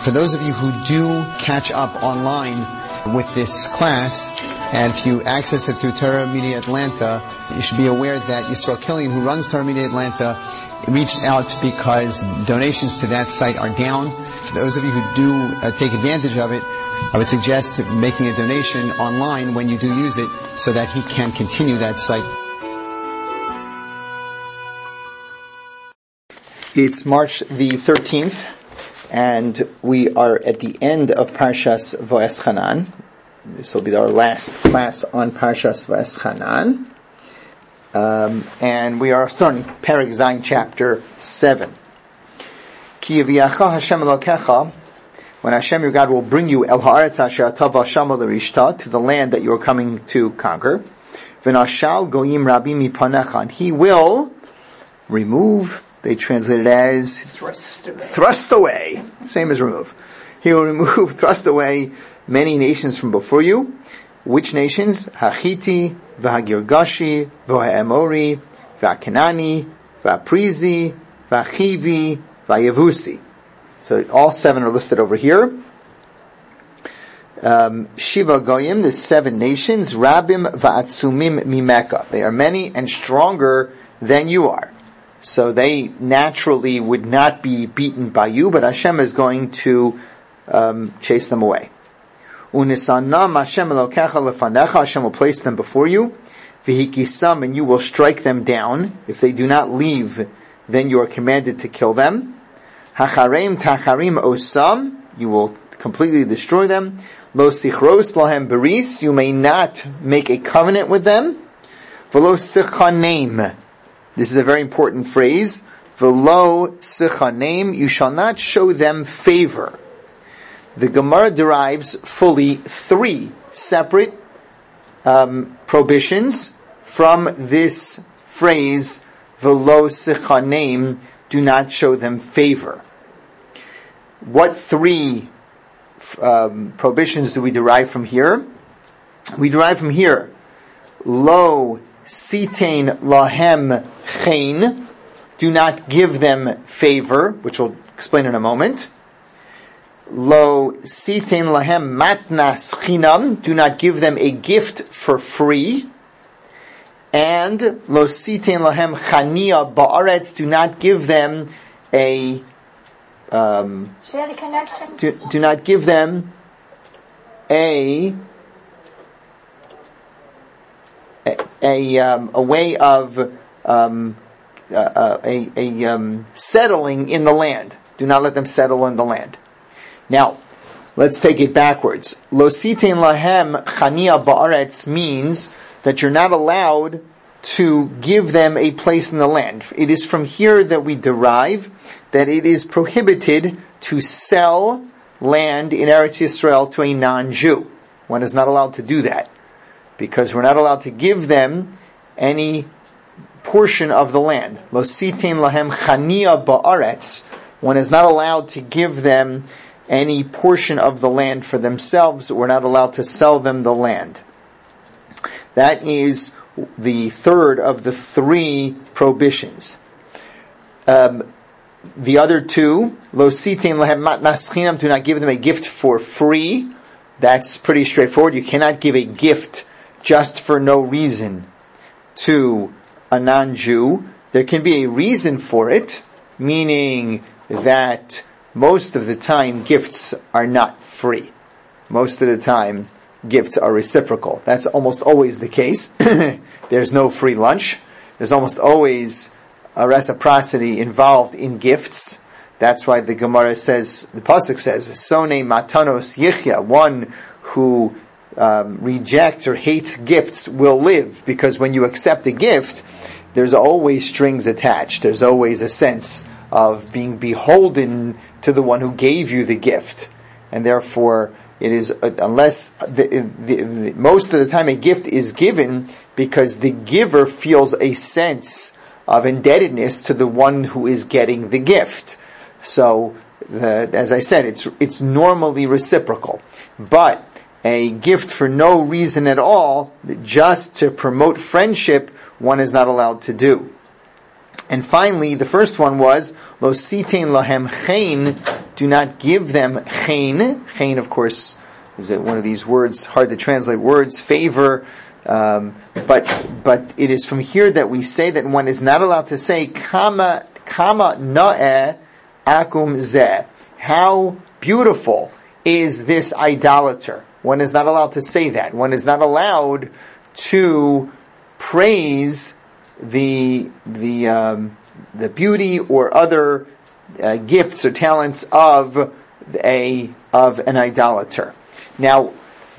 For those of you who do catch up online with this class, and if you access it through Torah Media Atlanta, you should be aware that Yisrael Killian, who runs Torah Media Atlanta, reached out because donations to that site are down. For those of you who do take advantage of it, I would suggest making a donation online when you do use it so that he can continue that site. It's March the 13th, and we are at the end of Parshas Va'eschanan. This will be our last class on Parshas Va'eschanan. And we are starting Perek Zayin, chapter 7. Ki yaviacha Hashem Elokecha, when Hashem your God will bring you El Haaretz Asher Ata Vashama L'Rishta, to the land that you are coming to conquer. V'nashal Goyim Rabim Mipanecha, and He will remove. They translate it as thrust away. Same as remove. He will remove, thrust away many nations from before you. Which nations? Hachiti, V'hagirgashi, V'ha'emori, V'hakanani, V'haprizi, V'hachivi, V'hayevusi. So all 7 are listed over here. Shiva Goyim, the 7 nations. Rabim V'atzumim Mimeka. They are many and stronger than you are. So they naturally would not be beaten by you, but Hashem is going to chase them away. Unisanam Hashem Elokecha lefanecha, Hashem will place them before you. V'hikisam, and you will strike them down. If they do not leave, then you are commanded to kill them. Hachareim tacharim osam, you will completely destroy them. Lo sichros lahem beris, you may not make a covenant with them. V'lo sichaneim, this is a very important phrase. V'lo sichaneim, you shall not show them favor. The Gemara derives fully 3 separate prohibitions from this phrase, V'lo sichaneim, do not show them favor. What 3 prohibitions do we derive from here? We derive from here, Lo sitain lahem chen, do not give them favor, which we'll explain in a moment. Lo sitain lahem matnas chinam, do not give them a gift for free. And lo sitain lahem chania ba'aretz, do not give them a do not give them a way of settling in the land. Do not let them settle in the land. Now, let's take it backwards. Lo sitain lahem chania ba'aretz means that you're not allowed to give them a place in the land. It is from here that we derive that it is prohibited to sell land in Eretz Yisrael to a non-Jew. One is not allowed to do that, because we're not allowed to give them any portion of the land. Lo sitain lahem chania ba'aretz. One is not allowed to give them any portion of the land for themselves. We're not allowed to sell them the land. That is the third of the 3 prohibitions. The other 2, Lo sitain lahem matnas chinam, do not give them a gift for free. That's pretty straightforward. You cannot give a gift just for no reason to a non-Jew. There can be a reason for it, meaning that most of the time gifts are not free. Most of the time gifts are reciprocal. That's almost always the case. There's no free lunch. There's almost always a reciprocity involved in gifts. That's why the Gemara says, the Pasuk says, Sone matanos yichya, one who rejects or hates gifts will live, because when you accept a gift, there's always strings attached. There's always a sense of being beholden to the one who gave you the gift. And therefore, it is, unless, most of the time a gift is given because the giver feels a sense of indebtedness to the one who is getting the gift. So, as I said, it's normally reciprocal. But a gift for no reason at all, just to promote friendship, one is not allowed to do. And finally, the first one was, Lo sitain lahem chen, do not give them chen. Chen, of course, is one of these words, hard to translate words, favor. But it is from here that we say that one is not allowed to say kama na'eh akum zeh. How beautiful is this idolater? One is not allowed to say that. One is not allowed to praise the beauty or other gifts or talents of an idolater. Now,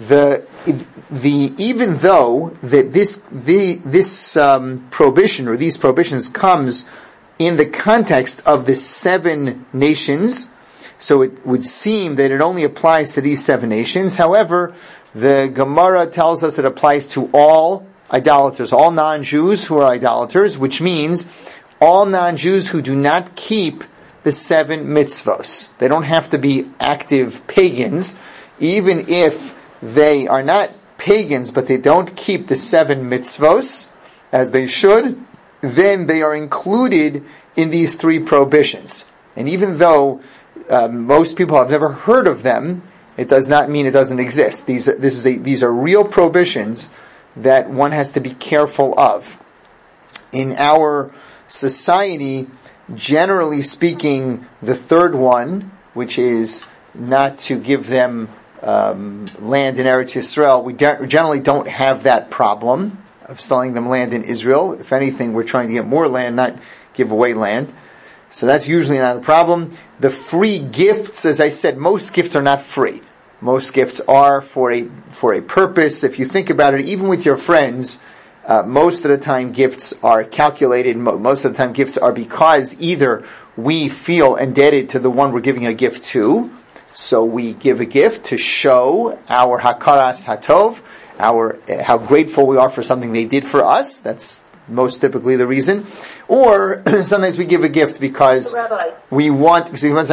even though that this prohibition or these prohibitions comes in the context of the 7 nations, so it would seem that it only applies to these 7 nations. However, the Gemara tells us it applies to all idolaters, all non-Jews who are idolaters, which means all non-Jews who do not keep the 7 mitzvos. They don't have to be active pagans, even if they are not pagans, but they don't keep the 7 mitzvos as they should, then they are included in these 3 prohibitions. And even though most people have never heard of them, it does not mean it doesn't exist. These are real prohibitions that one has to be careful of. In our society, generally speaking, the third one, which is not to give them land in Eretz Yisrael, we generally don't have that problem of selling them land in Israel. If anything, we're trying to get more land, not give away land. So that's usually not a problem. The free gifts, as I said, most gifts are not free. Most gifts are for a purpose. If you think about it, even with your friends, most of the time gifts are calculated. Most of the time gifts are because either we feel indebted to the one we're giving a gift to, so we give a gift to show our hakaras hatov, how grateful we are for something they did for us. That's most typically the reason. Or sometimes we give a gift because we want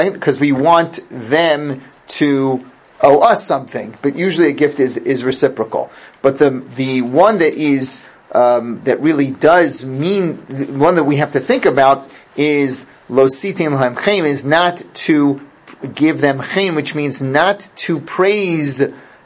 them to owe us something. But usually a gift is reciprocal. But the one that is that really does mean, the one that we have to think about is lo sitim lahem chen, is not to give them chen, which means not to praise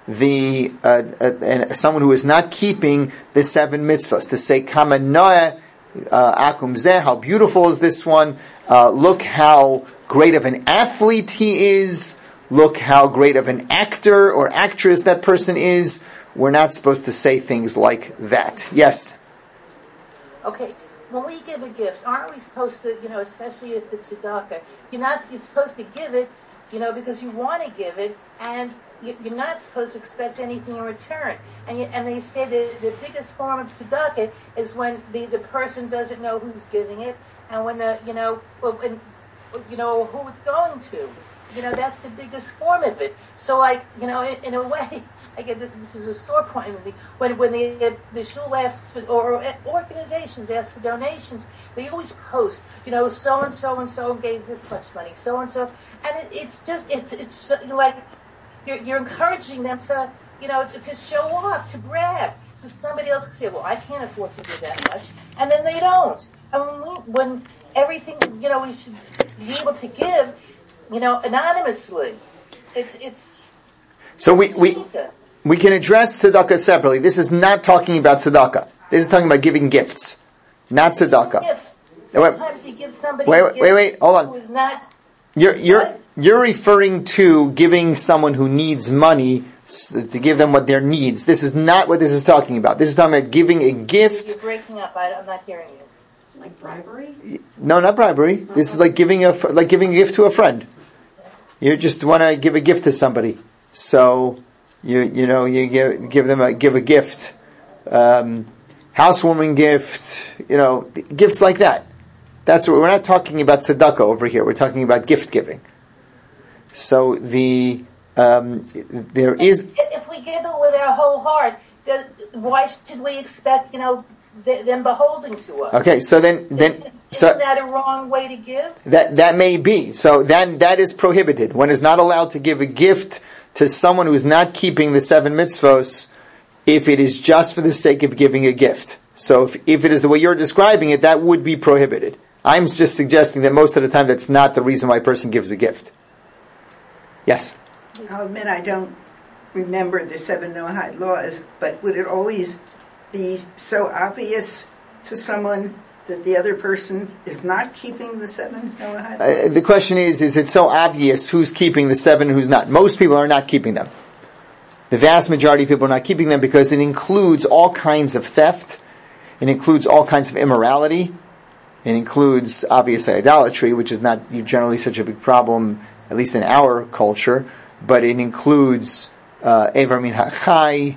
someone who is not keeping the 7 mitzvahs. To say kama noeh akum zeh, how beautiful is this one? Look how great of an athlete he is. Look how great of an actor or actress that person is. We're not supposed to say things like that. Yes? Okay. When we give a gift, aren't we supposed to, especially if it's tzedakah, you're supposed to give it, because you want to give it, and you're not supposed to expect anything in return. And they say that the biggest form of tzedakah is when the person doesn't know who's giving it, and when who it's going to. That's the biggest form of it. So, in a way, again, this is a sore point with me. When the shul asks for, or organizations ask for donations, they always post, so and so gave this much money, so and so, and it's like you're encouraging them to, to show off, to brag, so somebody else can say, well, I can't afford to give that much, and then they don't. And when everything, we should be able to give, anonymously. It's. So we can address tzedakah separately. This is not talking about tzedakah. This is talking about giving gifts, not tzedakah. Sometimes you give somebody wait, hold on. Who is not. You're referring to giving someone who needs money to give them what their needs. This is not what this is talking about. This is talking about giving a gift. You're breaking up. I'm not hearing you. Like bribery? No, not bribery. This is like giving a gift to a friend. You just want to give a gift to somebody, so you give a gift, housewarming gift, gifts like that. That's what we're not talking about tzedakah over here. We're talking about gift giving. So there is. If we give it with our whole heart, why should we expect them beholding to us? Okay, so then isn't that a wrong way to give? That may be. So then that is prohibited. One is not allowed to give a gift to someone who is not keeping the 7 mitzvos if it is just for the sake of giving a gift. So if it is the way you're describing it, that would be prohibited. I'm just suggesting that most of the time that's not the reason why a person gives a gift. Yes. I'll admit I don't remember the 7 Noahide laws, but would it always be so obvious to someone that the other person is not keeping the 7 Noahide laws? The question is it so obvious who's keeping the 7 and who's not? Most people are not keeping them. The vast majority of people are not keeping them because it includes all kinds of theft. It includes all kinds of immorality. It includes, obviously, idolatry, which is not generally such a big problem, at least in our culture. But it includes Evar Min HaChai,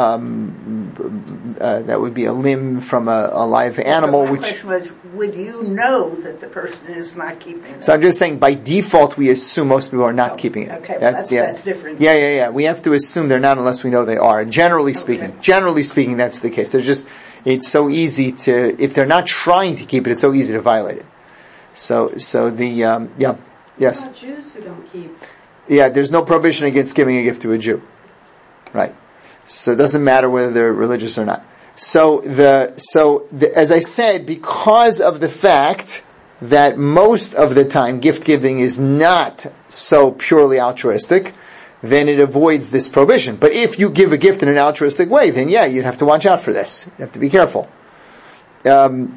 that would be a limb from a live animal. My question was, would you know that the person is not keeping it? So I'm just saying, by default, we assume most people are not keeping it. Okay, well, that's different. Yeah. We have to assume they're not unless we know they are. Generally speaking, that's the case. It's so easy to, if they're not trying to keep it, it's so easy to violate it. Yes. What about Jews who don't keep? Yeah, there's no prohibition against giving a gift to a Jew. Right. So it doesn't matter whether they're religious or not. So as I said, because of the fact that most of the time gift giving is not so purely altruistic, then it avoids this prohibition. But if you give a gift in an altruistic way, then yeah, you'd have to watch out for this. You have to be careful. The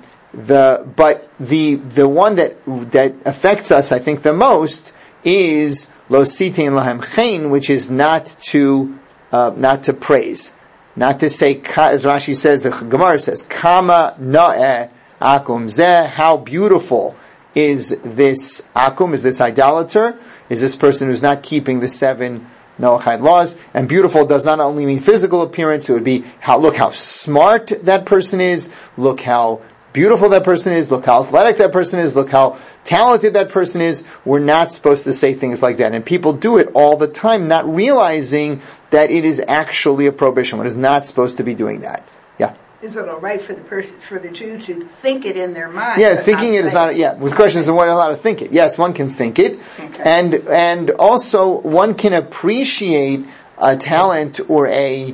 one that affects us, I think, the most is lo sitin lahem chen, which is not to praise. Not to say, as Rashi says, the Gemara says, Kama na'eh akum zeh, how beautiful is this akum, is this idolater, is this person who's not keeping the 7 Noahide laws. And beautiful does not only mean physical appearance, it would be, look how smart that person is, look how beautiful that person is, look how athletic that person is, look how talented that person is. We're not supposed to say things like that. And people do it all the time, not realizing that it is actually a prohibition. One is not supposed to be doing that. Yeah. Is it all right for the Jew to think it in their mind? Yeah, thinking it is not. Yeah, the question is, one allowed to think it? Yes, one can think it, okay. and also one can appreciate a talent or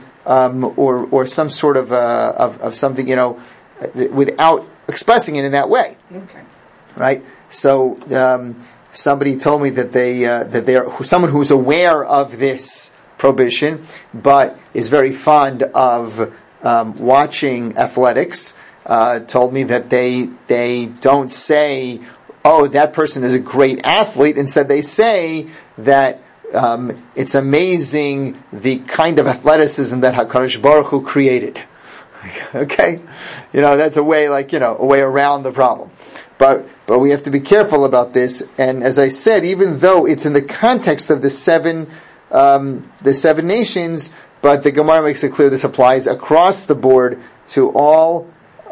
or some sort of something, without expressing it in that way. Okay. Right. So somebody told me that they are someone who's aware of this prohibition, but is very fond of watching athletics. Told me that they don't say, "Oh, that person is a great athlete." Instead, they say that it's amazing the kind of athleticism that HaKadosh Baruch Hu created. Okay, that's a way around the problem. But we have to be careful about this. And as I said, even though it's in the context of the seven nations, but the Gemara makes it clear this applies across the board to all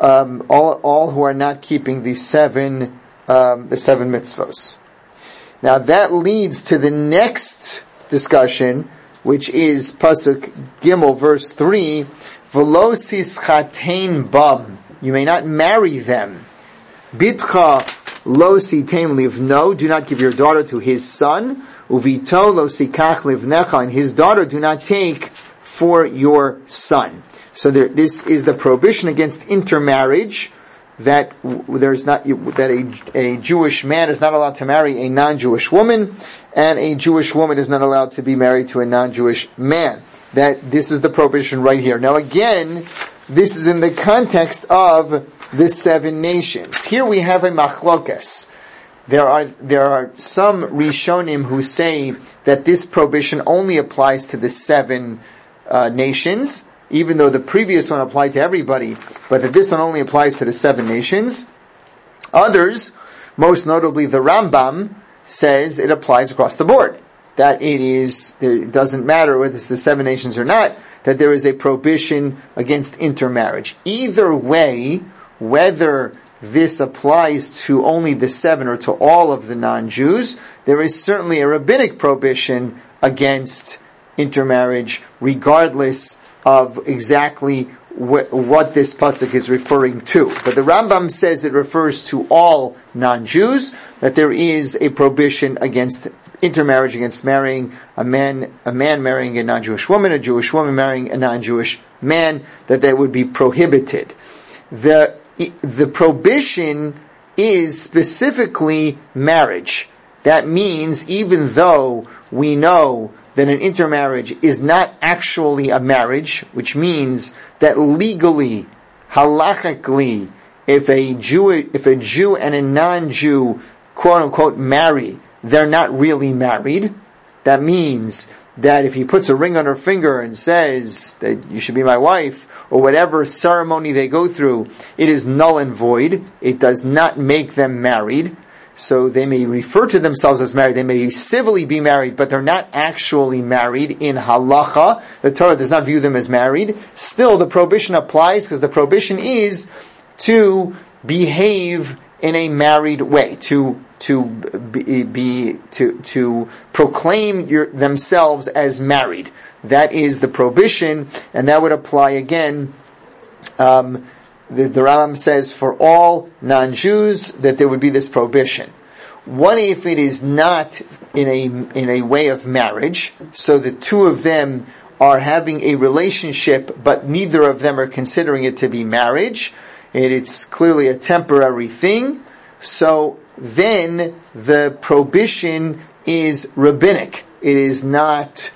who are not keeping the seven mitzvos. Now that leads to the next discussion, which is Pasuk Gimel, verse 3. V'lo sischatein bam. You may not marry them. Bitcha lo sitein livno. Do not give your daughter to his son. Uvito lo sikach livnecha. And his daughter do not take for your son. So this is the prohibition against intermarriage. That a Jewish man is not allowed to marry a non-Jewish woman, and a Jewish woman is not allowed to be married to a non-Jewish man. That this is the prohibition right here. Now again, this is in the context of the 7 nations. Here we have a machlokes. There are some Rishonim who say that this prohibition only applies to the 7 nations, even though the previous one applied to everybody, but that this one only applies to the 7 nations. Others, most notably the Rambam, says it applies across the board. That it doesn't matter whether it's the 7 nations or not, that there is a prohibition against intermarriage. Either way, whether this applies to only the 7 or to all of the non-Jews, there is certainly a rabbinic prohibition against intermarriage, regardless of exactly what this pasuk is referring to. But the Rambam says it refers to all non-Jews, that there is a prohibition against intermarriage, against marrying a man marrying a non-Jewish woman, a Jewish woman marrying a non-Jewish man, that would be prohibited. The prohibition is specifically marriage. That means even though we know that an intermarriage is not actually a marriage, which means that legally, halachically, if a Jew and a non-Jew, quote unquote, marry, they're not really married. That means that if he puts a ring on her finger and says that you should be my wife, or whatever ceremony they go through, it is null and void. It does not make them married. So they may refer to themselves as married. They may civilly be married, but they're not actually married in halacha. The Torah does not view them as married. Still, the prohibition applies because the prohibition is to behave in a married way, to proclaim themselves as married. That is the prohibition, and that would apply again. The Rambam says for all non-Jews that there would be this prohibition. What if it is not in a way of marriage? So the two of them are having a relationship, but neither of them are considering it to be marriage, and it's clearly a temporary thing. So then the prohibition is rabbinic. It is not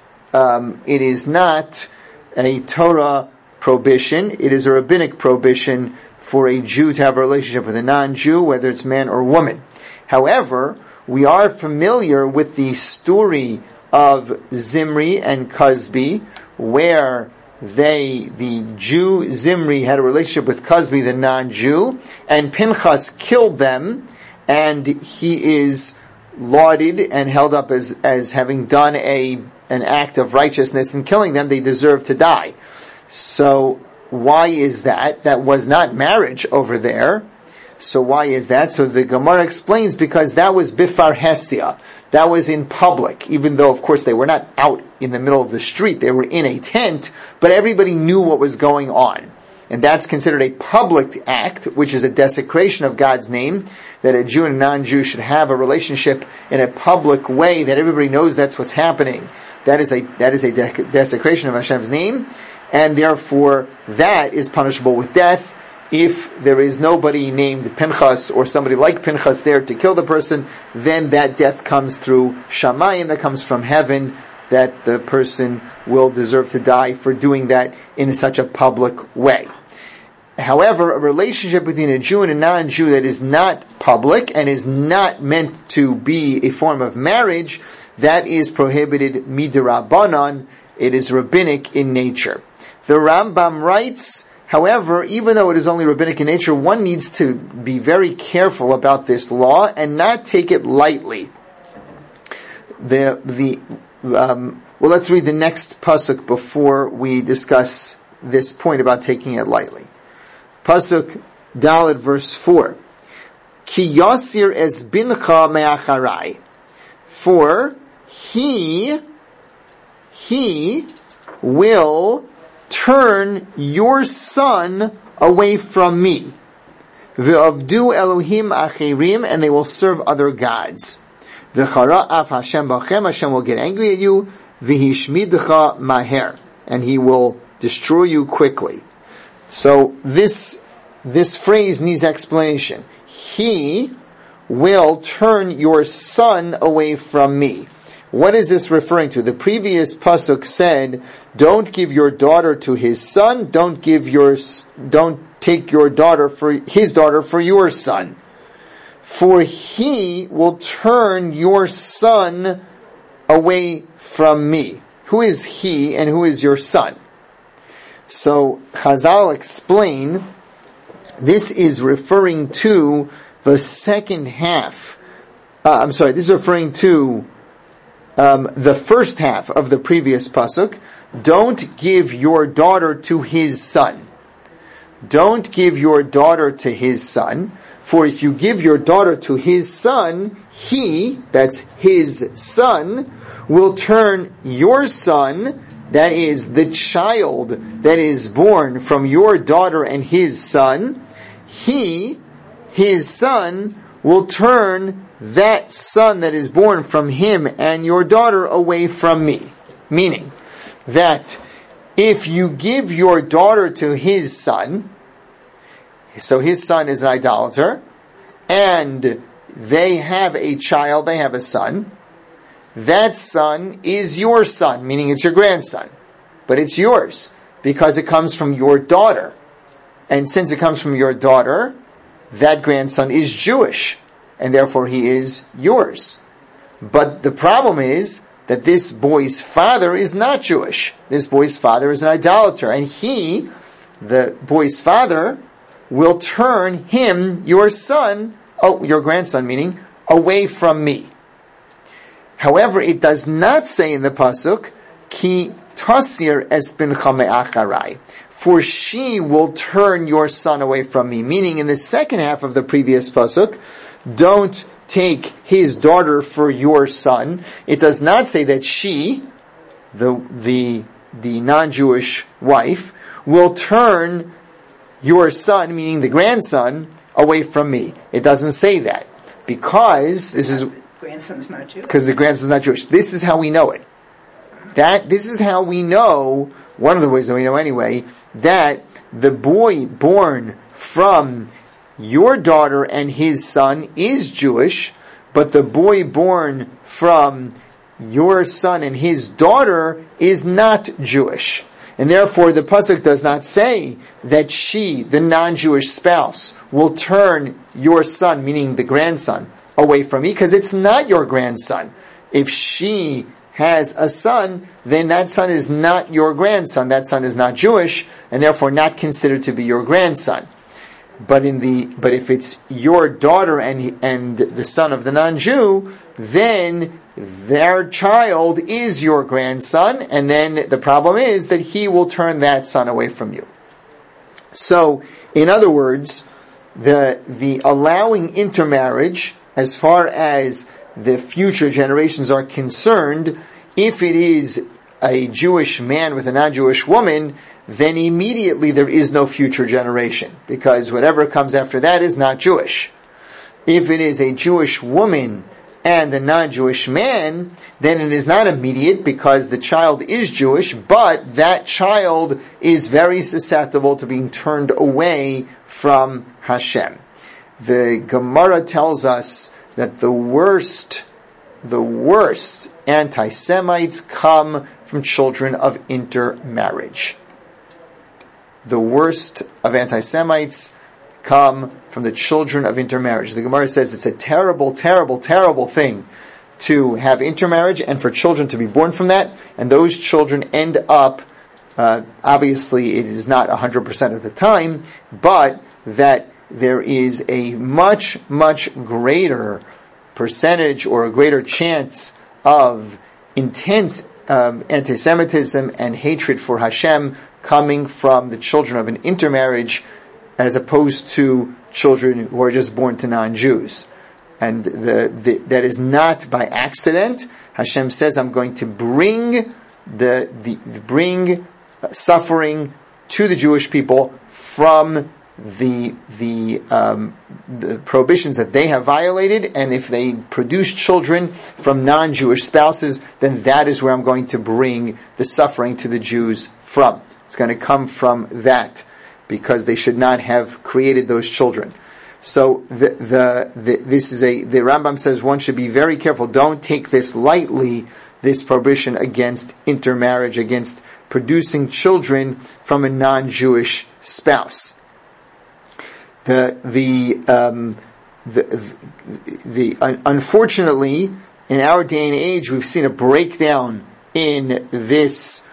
a Torah prohibition. It is a rabbinic prohibition for a Jew to have a relationship with a non-Jew, whether it's man or woman. However, we are familiar with the story of Zimri and Cozbi, where the Jew Zimri had a relationship with Cozbi, the non-Jew, and Pinchas killed them, and he is lauded and held up as having done an act of righteousness in killing them. They deserve to die. So why is that? That was not marriage over there. So why is that? So the Gemara explains because that was bifar hesia. That was in public, even though, of course, they were not out in the middle of the street. They were in a tent, but everybody knew what was going on. And that's considered a public act, which is a desecration of God's name, that a Jew and a non-Jew should have a relationship in a public way, that everybody knows that's what's happening. That is a desecration of Hashem's name, and therefore that is punishable with death. If there is nobody named Pinchas or somebody like Pinchas there to kill the person, then that death comes through Shamayim, that comes from heaven, that the person will deserve to die for doing that in such a public way. However, a relationship between a Jew and a non-Jew that is not public and is not meant to be a form of marriage, that is prohibited midrabanan. It is rabbinic in nature. The Rambam writes, however, even though it is only rabbinic in nature, one needs to be very careful about this law and not take it lightly. Well, let's read the next pasuk before we discuss this point about taking it lightly. Pasuk Daled, verse 4. Ki yasir es bincha me'acharai. For he will turn your son away from me. Ve'avdu Elohim achirim, and they will serve other gods. Ve'chara af Hashem bachem, Hashem will get angry at you. Ve'hishmidcha maher, and he will destroy you quickly. So this phrase needs explanation. He will turn your son away from me. What is this referring to? The previous pasuk said, don't give your daughter to his son, don't take your daughter for his daughter for your son. For he will turn your son away from me. Who is he and who is your son? So Chazal explain, this is referring to the second half. This is referring to the first half of the previous pasuk. Don't give your daughter to his son. Don't give your daughter to his son. For if you give your daughter to his son, he, that's his son, will turn your son, that is the child that is born from your daughter and his son, his son, will turn that son that is born from him and your daughter away from me. Meaning that if you give your daughter to his son, so his son is an idolater, and they have a child, they have a son. That son is your son, meaning it's your grandson. But it's yours, because it comes from your daughter. And since it comes from your daughter, that grandson is Jewish, and therefore he is yours. But the problem is that this boy's father is not Jewish. This boy's father is an idolater, and he, the boy's father, will turn him, your son, your grandson meaning, away from me. However, it does not say in the pasuk, ki tasir es bincha me'acharai, for she will turn your son away from me. Meaning, in the second half of the previous pasuk, don't take his daughter for your son. It does not say that she, the non-Jewish wife, will turn your son, meaning the grandson, away from me. It doesn't say that, because this is grandson's not Jewish. Because the grandson's not Jewish. This is how we know it. This is how we know, one of the ways that we know anyway, that the boy born from your daughter and his son is Jewish, but the boy born from your son and his daughter is not Jewish. And therefore the pasuk does not say that she, the non-Jewish spouse, will turn your son, meaning the grandson, away from me, because it's not your grandson. If she has a son, then that son is not your grandson. That son is not Jewish, and therefore not considered to be your grandson. But if it's your daughter and the son of the non-Jew, then their child is your grandson, and then the problem is that he will turn that son away from you. So, in other words, the allowing intermarriage, as far as the future generations are concerned, if it is a Jewish man with a non-Jewish woman, then immediately there is no future generation, because whatever comes after that is not Jewish. If it is a Jewish woman and a non-Jewish man, then it is not immediate, because the child is Jewish, but that child is very susceptible to being turned away from Hashem. The Gemara tells us that the worst anti-Semites come from children of intermarriage. The worst of anti-Semites come from the children of intermarriage. The Gemara says it's a terrible, terrible, terrible thing to have intermarriage and for children to be born from that, and those children end up, obviously it is not 100% of the time, but that there is a much, much greater percentage or a greater chance of intense anti-Semitism and hatred for Hashem coming from the children of an intermarriage, as opposed to children who are just born to non-Jews. And that is not by accident. Hashem says, I'm going to bring bring suffering to the Jewish people from the prohibitions that they have violated, and if they produce children from non-Jewish spouses, then that is where I'm going to bring the suffering to the Jews from. It's going to come from that, because they should not have created those children. So the Rambam says one should be very careful. Don't take this lightly, this prohibition against intermarriage, against producing children from a non-Jewish spouse. Unfortunately, in our day and age, we've seen a breakdown in this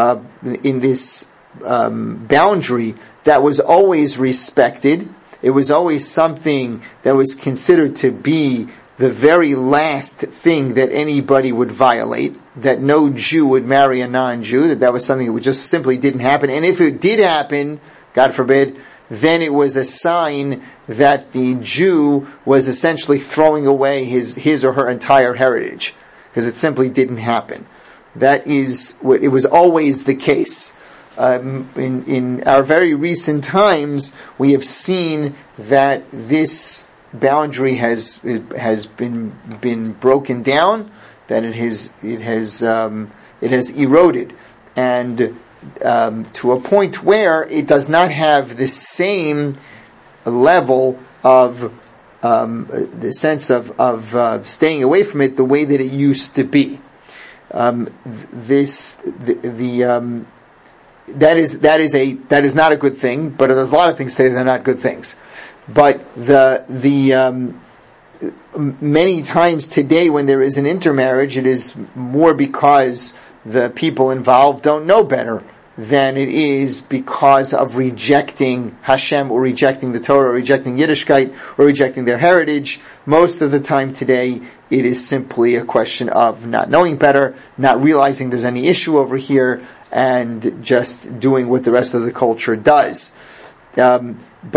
boundary that was always respected. It was always something that was considered to be the very last thing that anybody would violate, that no Jew would marry a non-Jew, that was something that just simply didn't happen. And if it did happen, God forbid, then it was a sign that the Jew was essentially throwing away his or her entire heritage, because it simply didn't happen. It was always the case. In our very recent times, we have seen that this boundary has been broken down, that it has eroded, and to a point where it does not have the same level of staying away from it the way that it used to be. That is not a good thing, but there's a lot of things today that are not good things. But many times today when there is an intermarriage, it is more because the people involved don't know better than it is because of rejecting Hashem or rejecting the Torah or rejecting Yiddishkeit or rejecting their heritage. Most of the time today, it is simply a question of not knowing better, not realizing there's any issue over here, and just doing what the rest of the culture does. So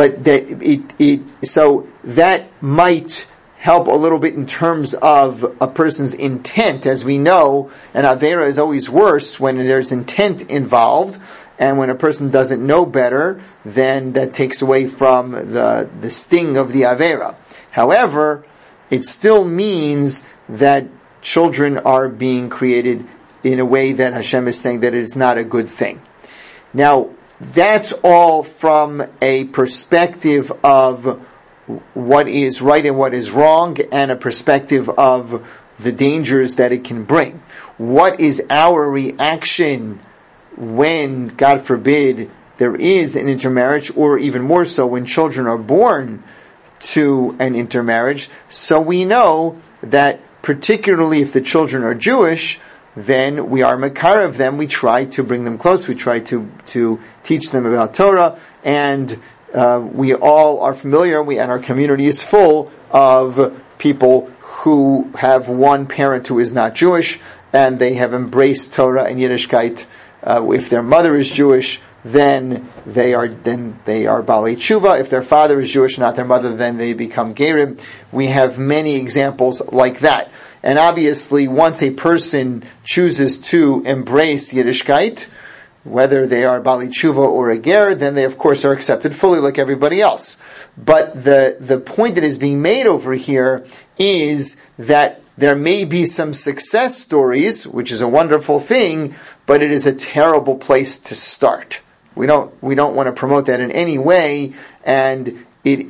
that might help a little bit in terms of a person's intent. As we know, an Avera is always worse when there's intent involved, and when a person doesn't know better, then that takes away from the sting of the Avera. However, it still means that children are being created in a way that Hashem is saying that it is not a good thing. Now, that's all from a perspective of what is right and what is wrong, and a perspective of the dangers that it can bring. What is our reaction when, God forbid, there is an intermarriage, or even more so when children are born to an intermarriage? So we know that particularly if the children are Jewish, then we are makar of them. We try to bring them close. We try to teach them about Torah, and we all are familiar, and our community is full of people who have one parent who is not Jewish, and they have embraced Torah and Yiddishkeit. If their mother is Jewish, then they are Balei Tshuva. If their father is Jewish, not their mother, then they become Gerim. We have many examples like that. And obviously, once a person chooses to embrace Yiddishkeit, whether they are Balei Tshuva or a Ger, then they of course are accepted fully like everybody else. But the point that is being made over here is that there may be some success stories, which is a wonderful thing, but it is a terrible place to start. We don't want to promote that in any way, and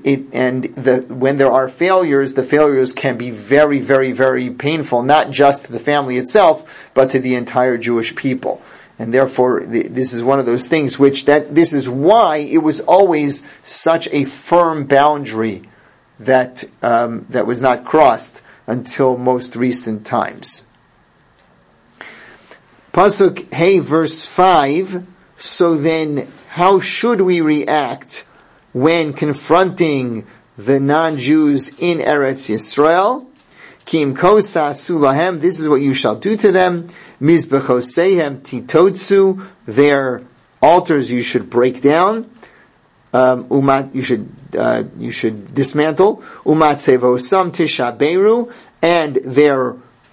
when there are failures, the failures can be very, very, very painful, not just to the family itself, but to the entire Jewish people. And therefore, this is one of those things this is why it was always such a firm boundary that was not crossed until most recent times. Pasuk Hey, verse 5. So then, how should we react when confronting the non-Jews in Eretz Yisrael? Kim kosa sulahem, this is what you shall do to them. Mizbechosehem titotsu, their altars you should break down. You should dismantle. Umatsevosam tishaberu, and their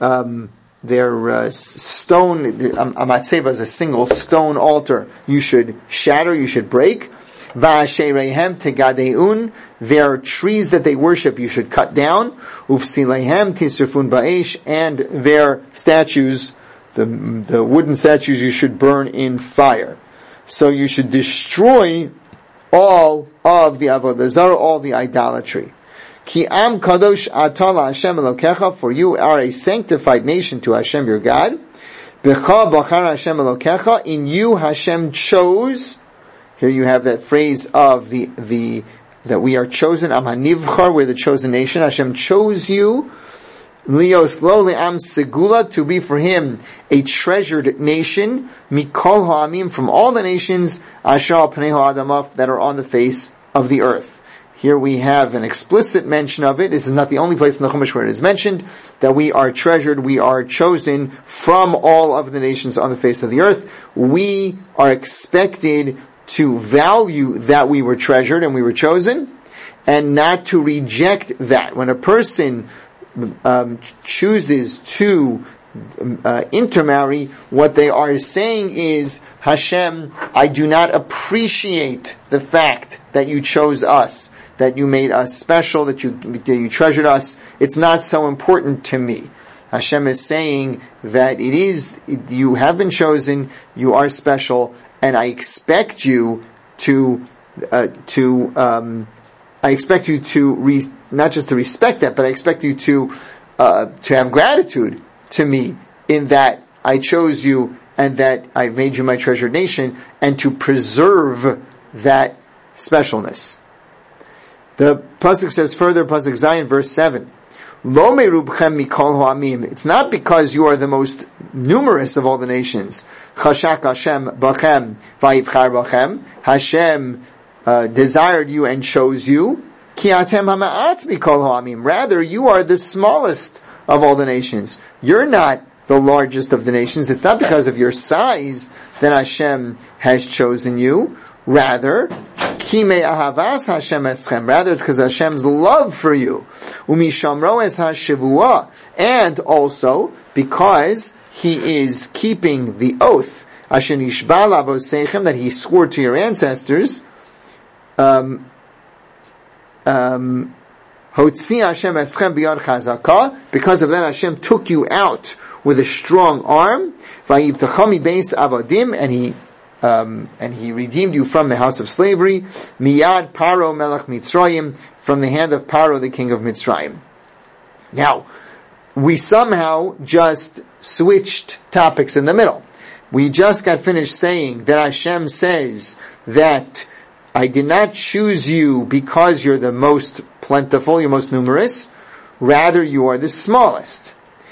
stone, amatseva is a single stone altar, you should shatter, you should break. Va'asherehem tegadeun, their trees that they worship you should cut down. Ufsilehem tisrufun ba'esh, and their statues, the wooden statues you should burn in fire. So you should destroy all of the avodah zarah, all the idolatry. Ki am kadosh atah Hashem Elokecha, for you are a sanctified nation to Hashem your God. B'cha bachar Hashem Elokecha, in you Hashem chose. Here you have that phrase of the that we are chosen. Am hanivchar, we're the chosen nation. Hashem chose you. Lios lo le'am segula, to be for Him a treasured nation. Mikol ha'amim, from all the nations. Asher al pnei ha'adamah, that are on the face of the earth. Here we have an explicit mention of it. This is not the only place in the Chumash where it is mentioned, that we are treasured, we are chosen from all of the nations on the face of the earth. We are expected to value that we were treasured and we were chosen, and not to reject that. When a person chooses to intermarry, what they are saying is, Hashem, I do not appreciate the fact that you chose us, that you made us special, that you treasured us. It's not so important to me. Hashem is saying that you have been chosen, you are special, and I expect you to I expect you to not just to respect that, but I expect you to have gratitude to me in that I chose you and that I've made you my treasured nation, and to preserve that specialness. The pasuk says further, pasuk Zayin, verse 7. Lo merubchem mikol ha'amim. It's not because you are the most numerous of all the nations. Chashak Hashem bachem vayivchar bachem. Hashem desired you and chose you. Ki atem hama'at mikol ha'amim. Rather, you are the smallest of all the nations. You're not the largest of the nations. It's not because of your size that Hashem has chosen you. Rather, Kime ahavas Hashem eschem. Rather, it's because Hashem's love for you. Umishamro es hashivua. And also, because He is keeping the oath, Asher nishba lavoseichem, that He swore to your ancestors, Hotzi Hashem eschem biyad chazaka. Because of that, Hashem took you out with a strong arm. Vayivtachami beis avadim, and He redeemed you from the house of slavery. Miyad Paro Melech Mitzrayim, from the hand of Paro, the king of Mitzrayim. Now, we somehow just switched topics in the middle. We just got finished saying that Hashem says that I did not choose you because you're the most plentiful, you're most numerous. Rather, you are the smallest.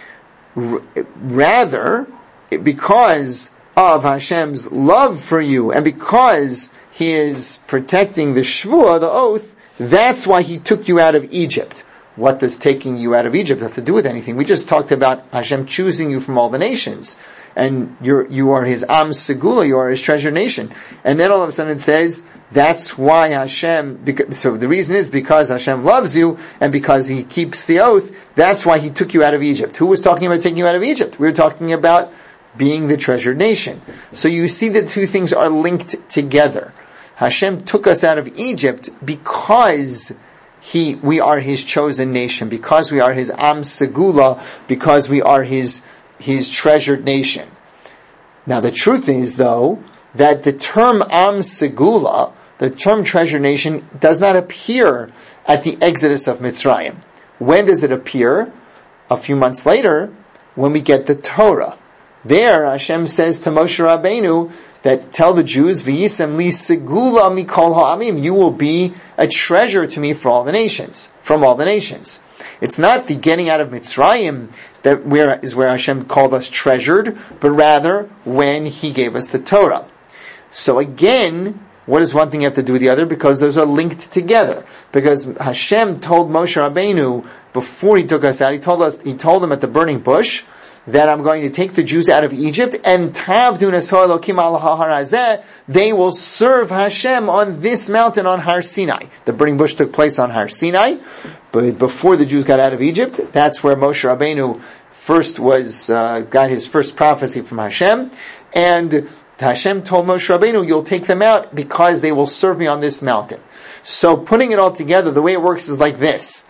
Rather, because of Hashem's love for you, and because He is protecting the shvuah, the oath, that's why He took you out of Egypt. What does taking you out of Egypt have to do with anything? We just talked about Hashem choosing you from all the nations, and you are His Am Segula, you are His treasured nation. And then all of a sudden it says, that's why Hashem, so the reason is because Hashem loves you, and because He keeps the oath, that's why He took you out of Egypt. Who was talking about taking you out of Egypt? We were talking about being the treasured nation. So you see the two things are linked together. Hashem took us out of Egypt because we are His chosen nation, because we are His Am Segula, because we are His treasured nation. Now the truth is, though, that the term Am Segula, the term treasured nation, does not appear at the exodus of Mitzrayim. When does it appear? A few months later, when we get the Torah. There, Hashem says to Moshe Rabbeinu that tell the Jews, "V'yisem li segula mikol ha'amim." You will be a treasure to me for all the nations, from all the nations. It's not the getting out of Mitzrayim that where Hashem called us treasured, but rather when He gave us the Torah. So again, what does one thing have to do with the other? Because those are linked together. Because Hashem told Moshe Rabbeinu before He took us out, He told them at the burning bush, that I'm going to take the Jews out of Egypt, and Tavdu Neso Elokim al Har Hazeh, they will serve Hashem on this mountain on Har Sinai. The burning bush took place on Har Sinai, but before the Jews got out of Egypt, that's where Moshe Rabbeinu first got his first prophecy from Hashem, and Hashem told Moshe Rabbeinu, you'll take them out because they will serve me on this mountain. So putting it all together, the way it works is like this.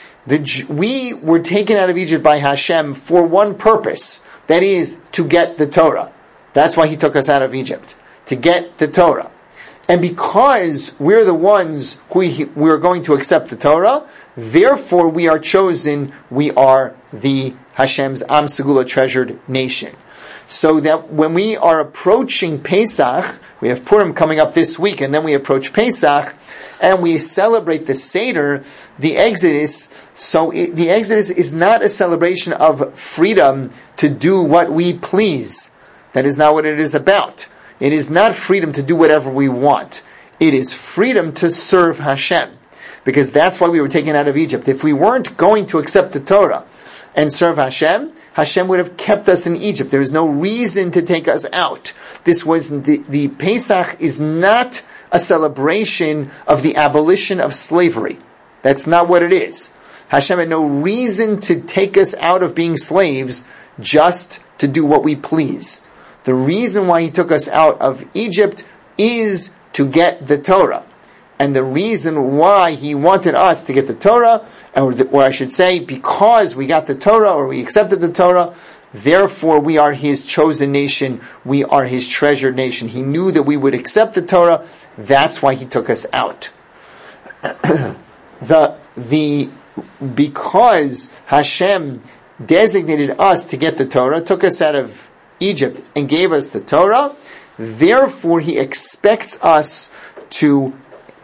We were taken out of Egypt by Hashem for one purpose, that is, to get the Torah. That's why He took us out of Egypt, to get the Torah. And because we're the ones we're going to accept the Torah, therefore we are chosen, we are the Hashem's Am Segula treasured nation. So that when we are approaching Pesach, we have Purim coming up this week, and then we approach Pesach, and we celebrate the Seder, the Exodus. So the Exodus is not a celebration of freedom to do what we please. That is not what it is about. It is not freedom to do whatever we want. It is freedom to serve Hashem. Because that's why we were taken out of Egypt. If we weren't going to accept the Torah and serve Hashem, Hashem would have kept us in Egypt. There is no reason to take us out. This was the Pesach is not a celebration of the abolition of slavery. That's not what it is. Hashem had no reason to take us out of being slaves just to do what we please. The reason why He took us out of Egypt is to get the Torah. And the reason why He wanted us to get the Torah, or I should say, because we got the Torah, or we accepted the Torah, therefore we are His chosen nation, we are His treasured nation. He knew that we would accept the Torah, that's why He took us out. because Hashem designated us to get the Torah, took us out of Egypt and gave us the Torah, therefore He expects us to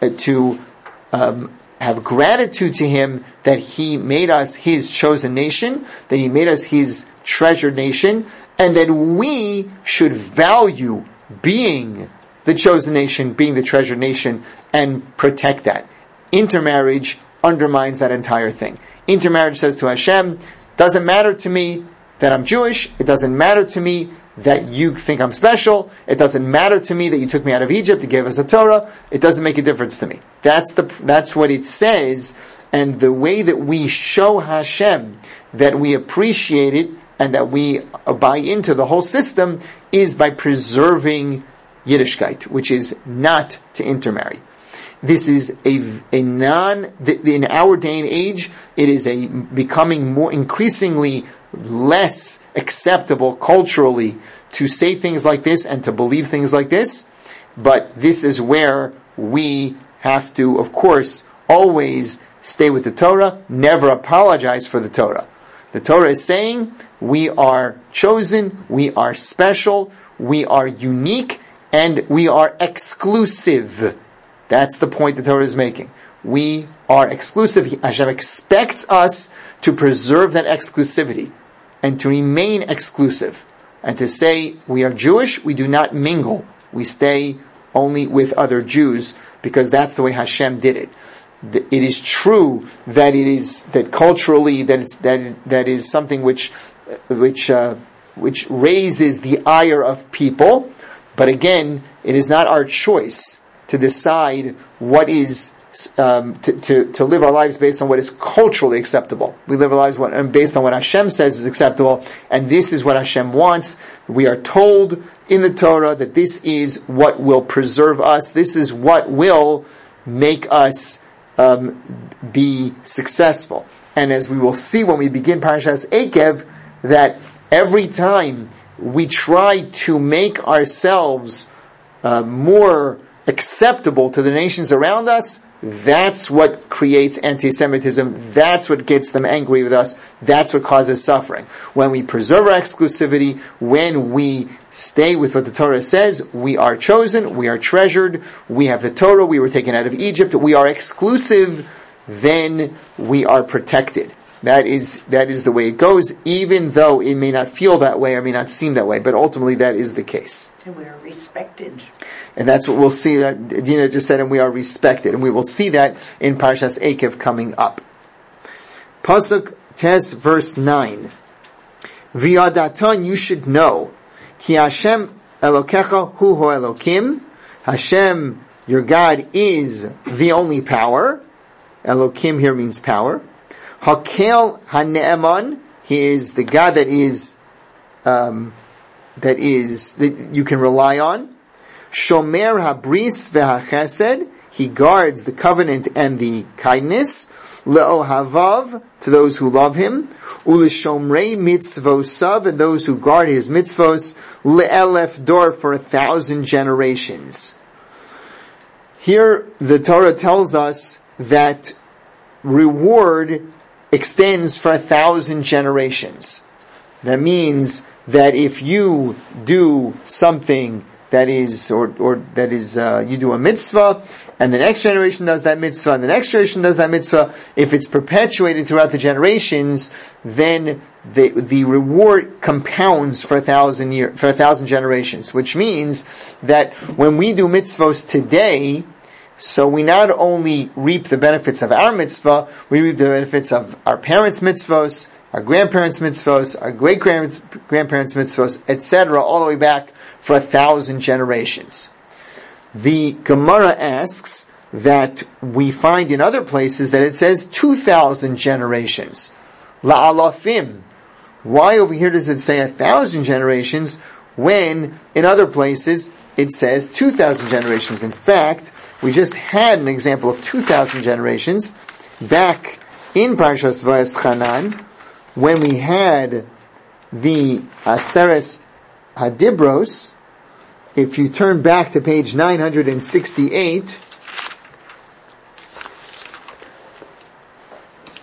have gratitude to Him that He made us His chosen nation, that He made us His treasured nation, and that we should value being the chosen nation, being the treasured nation, and protect that. Intermarriage undermines that entire thing. Intermarriage says to Hashem, doesn't matter to me that I'm Jewish, it doesn't matter to me that you think I'm special, it doesn't matter to me that you took me out of Egypt to give us a Torah, it doesn't make a difference to me. That's what it says, and the way that we show Hashem that we appreciate it and that we buy into the whole system is by preserving Yiddishkeit, which is not to intermarry. This is in our day and age, it is becoming more increasingly less acceptable culturally to say things like this and to believe things like this. But this is where we have to, of course, always stay with the Torah, never apologize for the Torah. The Torah is saying we are chosen, we are special, we are unique, and we are exclusive. That's the point the Torah is making. We are exclusive. Hashem expects us to preserve that exclusivity and to remain exclusive. And to say we are Jewish, we do not mingle. We stay only with other Jews because that's the way Hashem did it. It is true that that culturally that is something which raises the ire of people. But again, it is not our choice to decide what is to live our lives based on what is culturally acceptable. We live our lives based on what Hashem says is acceptable, and this is what Hashem wants. We are told in the Torah that this is what will preserve us. This is what will make us be successful. And as we will see when we begin Parashas Eikev, that every time we try to make ourselves more acceptable to the nations around us, that's what creates anti-Semitism. That's what gets them angry with us. That's what causes suffering. When we preserve our exclusivity, when we stay with what the Torah says, we are chosen, we are treasured, we have the Torah, we were taken out of Egypt, we are exclusive, then we are protected. That is the way it goes, even though it may not feel that way or may not seem that way, but ultimately that is the case. And we are respected. And that's what we'll see, that Dina just said, and we are respected. And we will see that in Parashas Eikev coming up. Pasuk Tes, verse 9. V'yadatan, you should know, Ki Hashem Elokecha hu ho Elokim, Hashem, your God, is the only power. Elokim here means power. Hakel HaNe'eman, He is the God that you can rely on. Shomer habris v'hachesed, He guards the covenant and the kindness. Le'ohavav, to those who love Him. U'leshomrei mitzvosav, and those who guard His mitzvos. Le'elef dor, for 1,000 generations. Here the Torah tells us that reward extends for 1,000 generations. That means that if you do something that is, you do a mitzvah, and the next generation does that mitzvah, and the next generation does that mitzvah, if it's perpetuated throughout the generations, then the reward compounds for 1,000 generations, which means that when we do mitzvahs today, so we not only reap the benefits of our mitzvah, we reap the benefits of our parents' mitzvahs, our grandparents' mitzvahs, our great-grandparents' mitzvahs, etc., all the way back for 1,000 generations. The Gemara asks that we find in other places that it says 2,000 generations. La'alafim. Why over here does it say 1,000 generations when in other places it says 2,000 generations? In fact, we just had an example of 2,000 generations back in Parashas Vayeschanan when we had the Aseres Hadibros. If you turn back to page 968,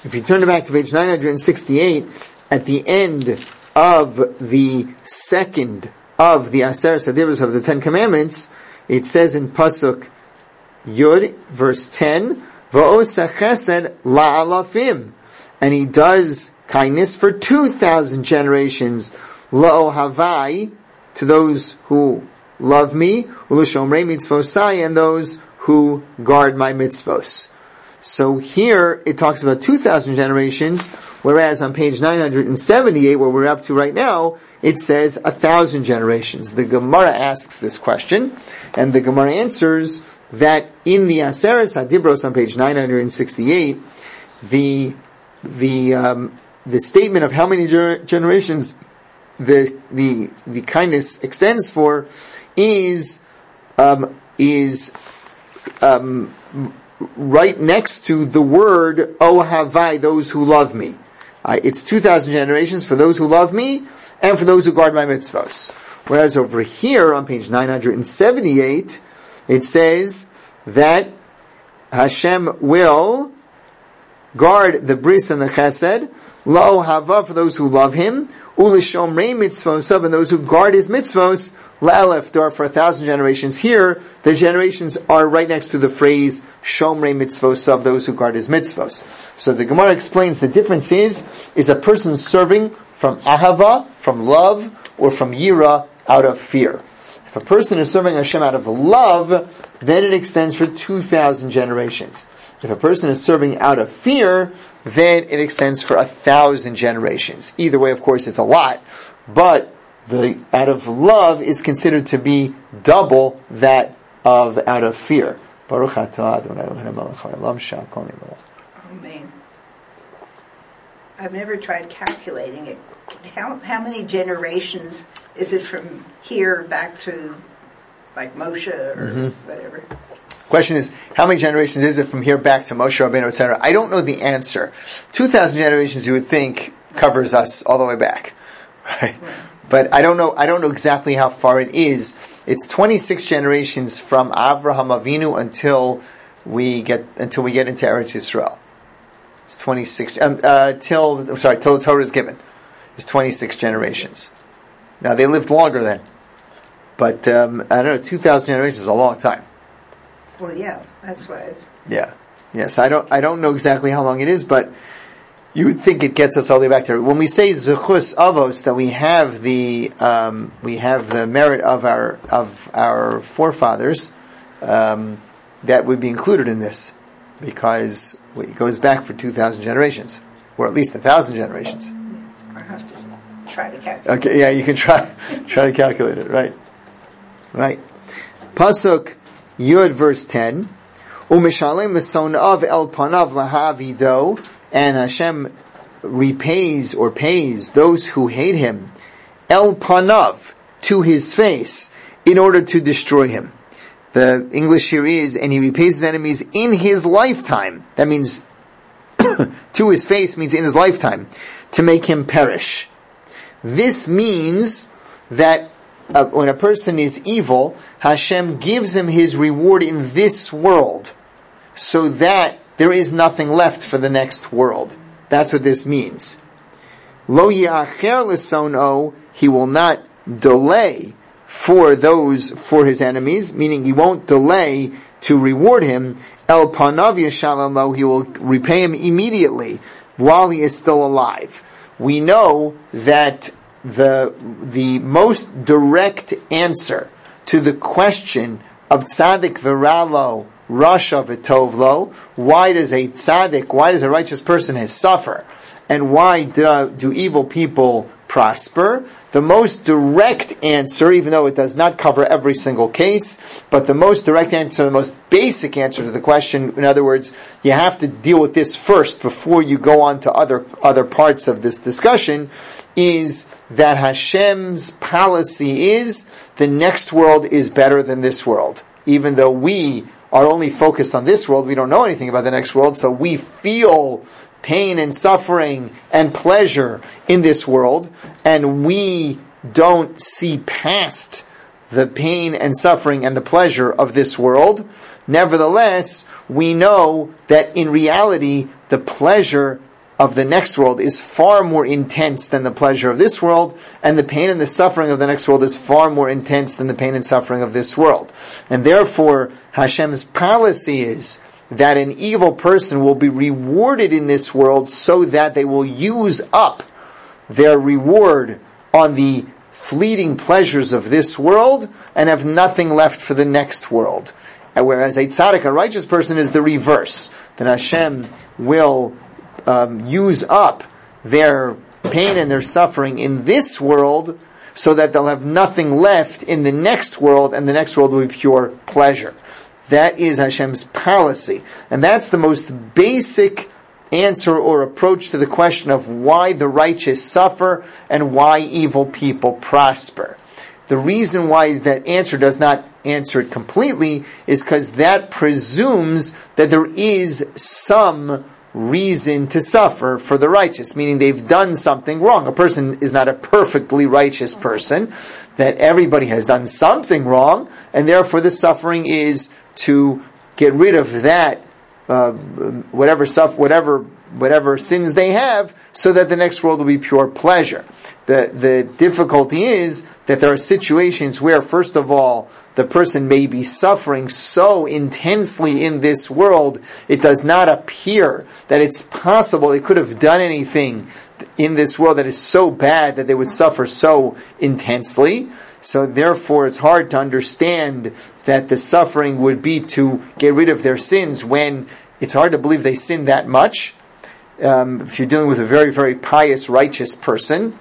If you turn back to page 968, at the end of the second of the Aseret Hadibros of the Ten Commandments, it says in Pasuk Yud, verse 10, Va'osa chesed la'alafim, and he does kindness for 2,000 generations, la'ohavai, to those who love me, u'l'shomrei mitzvosai, and those who guard my mitzvos. So here it talks about 2,000 generations, whereas on page 978, where we're up to right now, it says 1,000 generations. The Gemara asks this question, and the Gemara answers that in the Aseret Hadibros on page 968, the statement of how many generations the kindness extends for is right next to the word Ohavai, those who love me. It's 2,000 generations for those who love me and for those who guard my mitzvos. Whereas over here on page 978, it says that Hashem will guard the bris and the chesed, La'ohava, for those who love him, Ulishomrei mitzvosav, and those who guard his mitzvos, La'alef, there are for 1,000 generations. Here, the generations are right next to the phrase Shomrei mitzvosav, those who guard his mitzvos. So the Gemara explains the difference is a person serving from ahava, from love, or from yira, out of fear. If a person is serving Hashem out of love, then it extends for 2,000 generations. If a person is serving out of fear, then it extends for 1,000 generations. Either way, of course, it's a lot, but the out of love is considered to be double that of out of fear. Baruch atah Adonai Eloheinu melech haolam she'akol nivra. Amen. I've never tried calculating it. How many generations is it from here back to like Moshe or whatever? Question is, how many generations is it from here back to Moshe Rabbeinu, etc.? I don't know the answer. 2,000 generations, you would think, covers us all the way back, right? But I don't know exactly how far it is. It's 26 generations from Avraham Avinu until we get into Eretz Yisrael. It's 26 till the Torah is given. It's 26 generations. Now they lived longer then, but I don't know. 2,000 generations is a long time. Well, yeah, that's why. Yeah. Yes, I don't know exactly how long it is, but you would think it gets us all the way back there. When we say Zechus Avos, that we have the merit of our forefathers, that would be included in this, because it goes back for 2,000 generations, or at least 1,000 generations. I have to try to calculate. Okay, yeah, you can try to calculate it, right? Right. Pasuk Yud, verse 10, U'mishalem l'sonav el panav lahavido, and Hashem repays or pays those who hate him, el panav, to his face, in order to destroy him. The English here is, and he repays his enemies in his lifetime. That means, to his face means in his lifetime, to make him perish. This means that when a person is evil, Hashem gives him his reward in this world, so that there is nothing left for the next world. That's what this means. Lo ya'acher l'sono, he will not delay for his enemies, meaning he won't delay to reward him. El panav yashalom lo, he will repay him immediately while he is still alive. We know that the most direct answer to the question of tzaddik v'ralo, rasha v'tovlo, why does a righteous person suffer, and why do evil people prosper? The most direct answer, even though it does not cover every single case, but the most direct answer, the most basic answer to the question, in other words, you have to deal with this first before you go on to other parts of this discussion, is that Hashem's policy is the next world is better than this world. Even though we are only focused on this world, we don't know anything about the next world, so we feel pain and suffering and pleasure in this world, and we don't see past the pain and suffering and the pleasure of this world. Nevertheless, we know that in reality, the pleasure of the next world is far more intense than the pleasure of this world, and the pain and the suffering of the next world is far more intense than the pain and suffering of this world. And therefore, Hashem's policy is that an evil person will be rewarded in this world so that they will use up their reward on the fleeting pleasures of this world and have nothing left for the next world. Whereas a tzaddik, a righteous person, is the reverse. That Hashem will use up their pain and their suffering in this world so that they'll have nothing left in the next world, and the next world will be pure pleasure. That is Hashem's policy. And that's the most basic answer or approach to the question of why the righteous suffer and why evil people prosper. The reason why that answer does not answer it completely is because that presumes that there is some reason to suffer for the righteous, meaning they've done something wrong. A person is not a perfectly righteous person, that everybody has done something wrong, and therefore the suffering is to get rid of that, whatever sins they have, so that the next world will be pure pleasure. The difficulty is that there are situations where, first of all, the person may be suffering so intensely in this world, it does not appear that it's possible they could have done anything in this world that is so bad that they would suffer so intensely. So therefore it's hard to understand that the suffering would be to get rid of their sins when it's hard to believe they sinned that much. If you're dealing with a very, very pious, righteous person,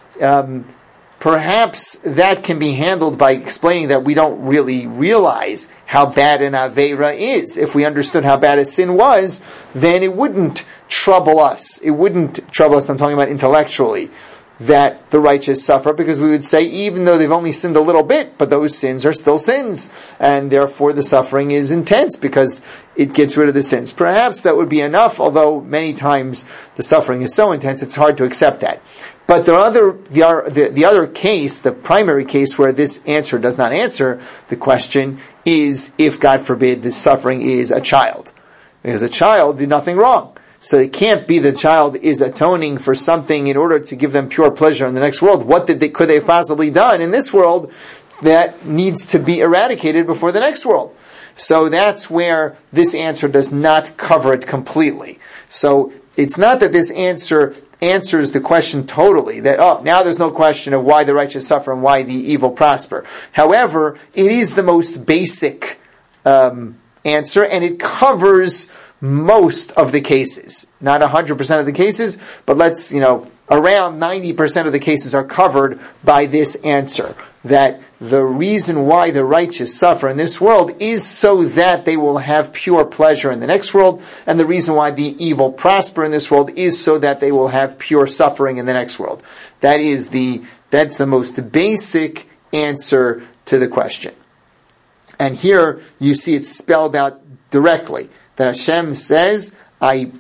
perhaps that can be handled by explaining that we don't really realize how bad an Aveira is. If we understood how bad a sin was, then it wouldn't trouble us. It wouldn't trouble us, I'm talking about intellectually, that the righteous suffer, because we would say, even though they've only sinned a little bit, but those sins are still sins, and therefore the suffering is intense because it gets rid of the sins. Perhaps that would be enough, although many times the suffering is so intense it's hard to accept that. But the other case, the primary case where this answer does not answer the question, is if, God forbid, the suffering is a child. Because a child did nothing wrong. So it can't be the child is atoning for something in order to give them pure pleasure in the next world. What could they have possibly done in this world that needs to be eradicated before the next world? So that's where this answer does not cover it completely. So it's not that this answer answers the question totally, that, now there's no question of why the righteous suffer and why the evil prosper. However, it is the most basic answer, and it covers most of the cases. Not 100% of the cases, but around 90% of the cases are covered by this answer. That the reason why the righteous suffer in this world is so that they will have pure pleasure in the next world, and the reason why the evil prosper in this world is so that they will have pure suffering in the next world. That's the most basic answer to the question. And here you see it spelled out directly. That Hashem says, I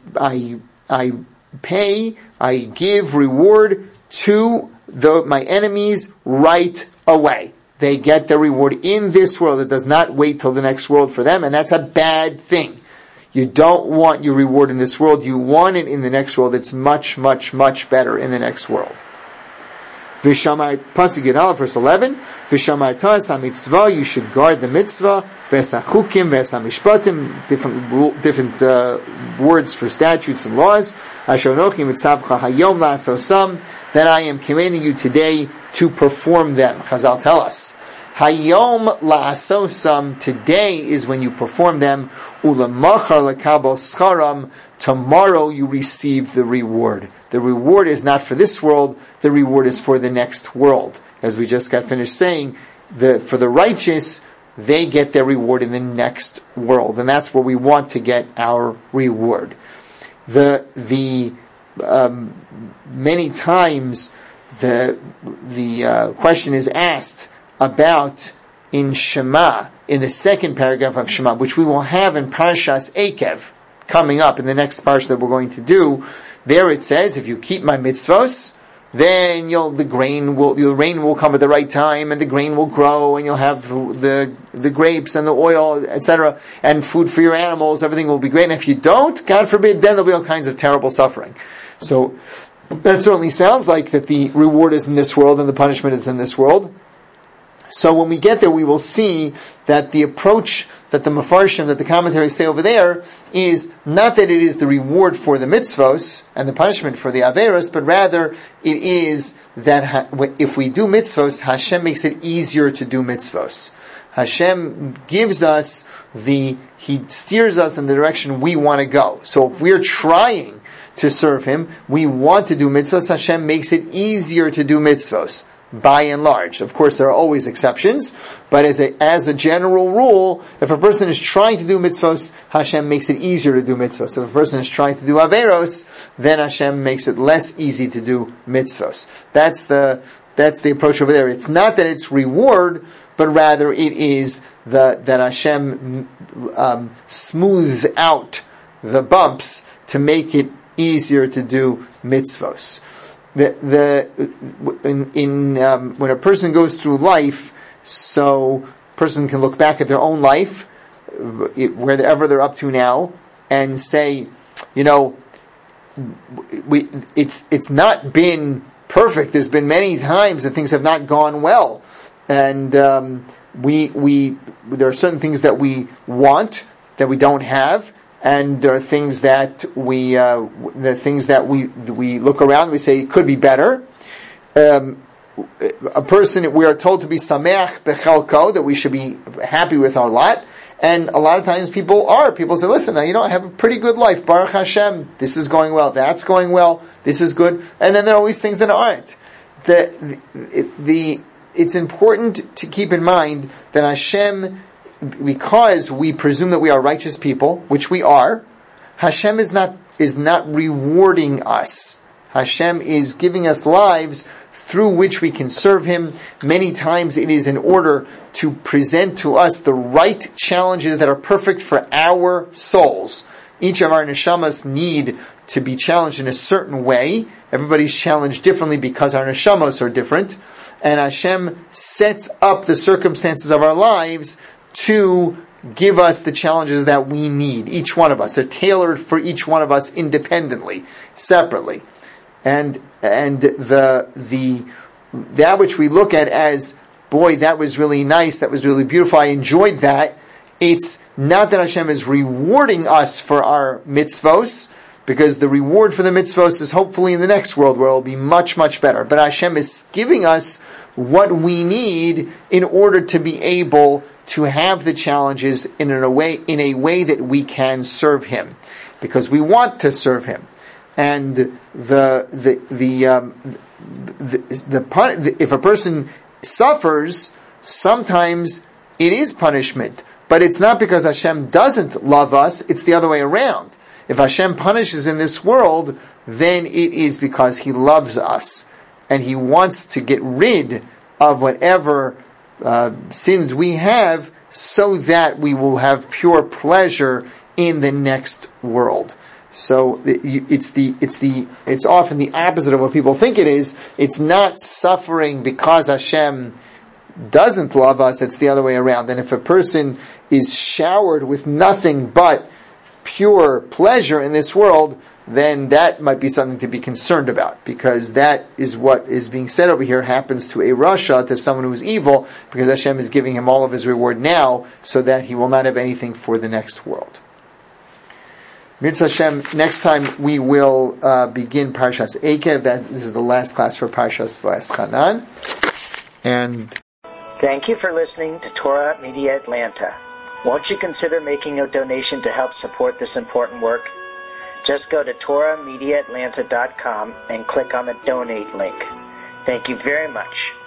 give reward to my enemies right away. They get their reward in this world. It does not wait till the next world for them, and that's a bad thing. You don't want your reward in this world. You want it in the next world. It's much, much, much better in the next world. Pasuk Yud verse 11. V'shamartas ha-mitzvah, you should guard the mitzvah. V'esachukim, v'esamishpatim, different words for statutes and laws. Asher anochi mitzavcha hayom la'asosam, that I am commanding you today to perform them. Chazal tell us, hayom la'asosam, today is when you perform them. Ulamachar lekabel scharam, tomorrow you receive the reward. The reward is not for this world, the reward is for the next world. As we just got finished saying, for the righteous, they get their reward in the next world. And that's where we want to get our reward. Many times the question is asked about in Shema, in the second paragraph of Shema, which we will have in Parshas Ekev, coming up in the next parsha that we're going to do. There it says, if you keep my mitzvos, then the rain will come at the right time, and the grain will grow, and you'll have the grapes and the oil, etc., and food for your animals. Everything will be great. And if you don't, God forbid, then there'll be all kinds of terrible suffering. So that certainly sounds like that the reward is in this world and the punishment is in this world. So when we get there, we will see that the approach that the Mefarshim, that the commentaries say over there, is not that it is the reward for the mitzvos and the punishment for the averos, but rather it is that if we do mitzvos, Hashem makes it easier to do mitzvos. Hashem gives us He steers us in the direction we want to go. So if we're trying to serve Him, we want to do mitzvos, Hashem makes it easier to do mitzvos. By and large. Of course, there are always exceptions, but as a general rule, if a person is trying to do mitzvos, Hashem makes it easier to do mitzvos. If a person is trying to do averos, then Hashem makes it less easy to do mitzvos. That's the approach over there. It's not that it's reward, but rather it is that Hashem smooths out the bumps to make it easier to do mitzvos. When a person goes through life, so a person can look back at their own life, wherever they're up to now, and say, it's not been perfect. There's been many times that things have not gone well, and there are certain things that we want that we don't have. And there are things that we look around and we say it could be better. A person, we are told to be sameach bechelko, that we should be happy with our lot. And a lot of times people say, listen, I have a pretty good life. Baruch Hashem, this is going well, that's going well, this is good. And then there are always things that aren't. It's important to keep in mind that Hashem, because we presume that we are righteous people, which we are, Hashem is not rewarding us. Hashem is giving us lives through which we can serve Him. Many times it is in order to present to us the right challenges that are perfect for our souls. Each of our neshamas need to be challenged in a certain way. Everybody's challenged differently because our neshamas are different. And Hashem sets up the circumstances of our lives to give us the challenges that we need, each one of us. They're tailored for each one of us independently, separately. And that which we look at as, boy, that was really nice, that was really beautiful, I enjoyed that. It's not that Hashem is rewarding us for our mitzvos, because the reward for the mitzvos is hopefully in the next world where it will be much, much better. But Hashem is giving us what we need in order to be able to have the challenges in a way that we can serve Him, because we want to serve Him. And if a person suffers, sometimes it is punishment, but it's not because Hashem doesn't love us, it's the other way around. If Hashem punishes in this world, then it is because He loves us, and He wants to get rid of whatever sins we have, so that we will have pure pleasure in the next world. So it's often the opposite of what people think it is. It's not suffering because Hashem doesn't love us, it's the other way around. And if a person is showered with nothing but pure pleasure in this world, then that might be something to be concerned about, because that is what is being said over here happens to a rasha, to someone who is evil, because Hashem is giving him all of his reward now, so that he will not have anything for the next world. Mitzvah Hashem, next time we will begin Parshas Eikev. This is the last class for Parshas Va'eschanan. And thank you for listening to Torah Media Atlanta. Won't you consider making a donation to help support this important work? Just go to TorahMediaAtlanta.com and click on the donate link. Thank you very much.